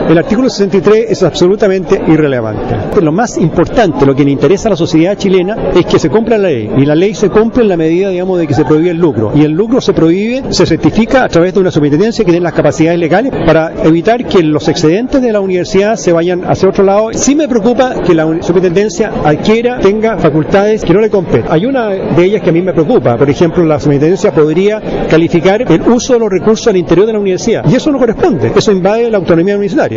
El artículo 63 es absolutamente irrelevante. Lo más importante, lo que le interesa a la sociedad chilena es que se cumpla la ley, y la ley se cumple en la medida, digamos, de que se prohíbe el lucro, y el lucro se prohíbe, se certifica a través de una superintendencia que tiene las capacidades legales para evitar que los excedentes de la universidad se vayan hacia otro lado. Sí me preocupa que la superintendencia tenga facultades que no le competen. Hay una de ellas que a mí me preocupa. Por ejemplo, la superintendencia podría calificar el uso de los recursos al interior de la universidad, y eso no corresponde, eso invade la autonomía universitaria.